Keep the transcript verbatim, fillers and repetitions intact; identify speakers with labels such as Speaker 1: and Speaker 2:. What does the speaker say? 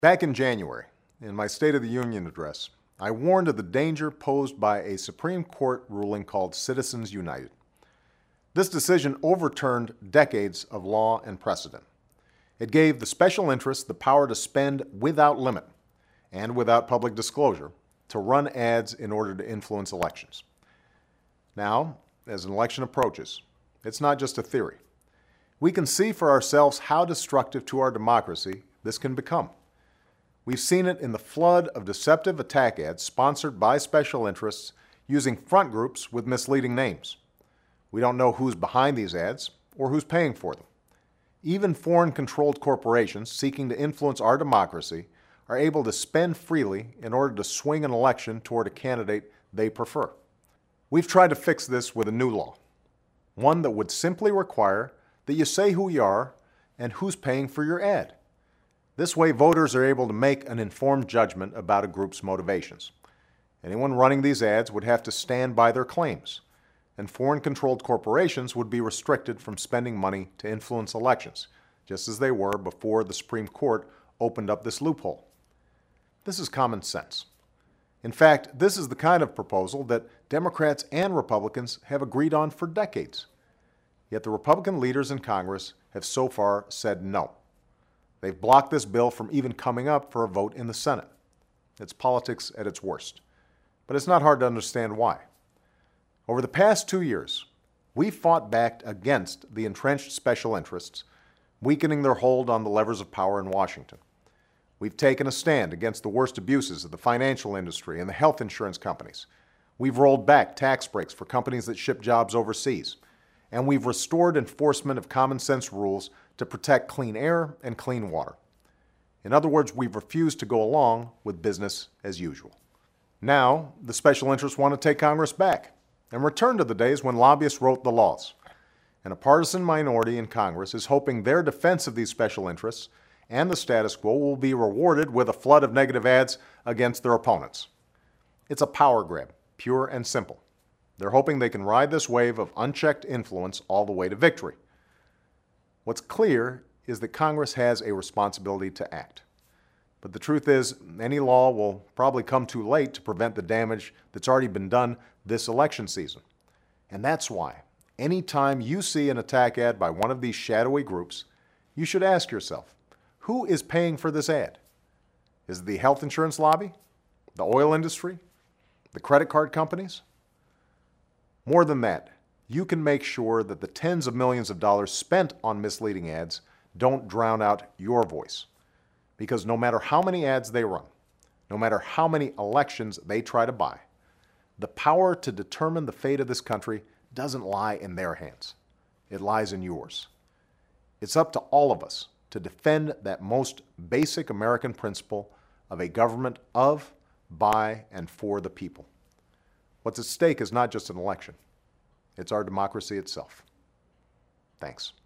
Speaker 1: Back in January, in my State of the Union address, I warned of the danger posed by a Supreme Court ruling called Citizens United. This decision overturned decades of law and precedent. It gave the special interests the power to spend without limit and without public disclosure to run ads in order to influence elections. Now, as an election approaches, it's not just a theory. We can see for ourselves how destructive to our democracy this can become. We've seen it in the flood of deceptive attack ads sponsored by special interests using front groups with misleading names. We don't know who's behind these ads or who's paying for them. Even foreign-controlled corporations seeking to influence our democracy are able to spend freely in order to swing an election toward a candidate they prefer. We've tried to fix this with a new law, one that would simply require that you say who you are and who's paying for your ad. This way, voters are able to make an informed judgment about a group's motivations. Anyone running these ads would have to stand by their claims, and foreign-controlled corporations would be restricted from spending money to influence elections, just as they were before the Supreme Court opened up this loophole. This is common sense. In fact, this is the kind of proposal that Democrats and Republicans have agreed on for decades. Yet the Republican leaders in Congress have so far said no. They've blocked this bill from even coming up for a vote in the Senate. It's politics at its worst. But it's not hard to understand why. Over the past two years, we've fought back against the entrenched special interests, weakening their hold on the levers of power in Washington. We've taken a stand against the worst abuses of the financial industry and the health insurance companies. We've rolled back tax breaks for companies that ship jobs overseas. And we've restored enforcement of common sense rules to protect clean air and clean water. In other words, we've refused to go along with business as usual. Now, the special interests want to take Congress back and return to the days when lobbyists wrote the laws. And a partisan minority in Congress is hoping their defense of these special interests and the status quo will be rewarded with a flood of negative ads against their opponents. It's a power grab, pure and simple. They're hoping they can ride this wave of unchecked influence all the way to victory. What's clear is that Congress has a responsibility to act. But the truth is, any law will probably come too late to prevent the damage that's already been done this election season. And that's why, anytime you see an attack ad by one of these shadowy groups, you should ask yourself, who is paying for this ad? Is it the health insurance lobby? The oil industry? The credit card companies? More than that, you can make sure that the tens of millions of dollars spent on misleading ads don't drown out your voice. Because no matter how many ads they run, no matter how many elections they try to buy, the power to determine the fate of this country doesn't lie in their hands. It lies in yours. It's up to all of us to defend that most basic American principle of a government of, by, and for the people. What's at stake is not just an election. It's our democracy itself. Thanks.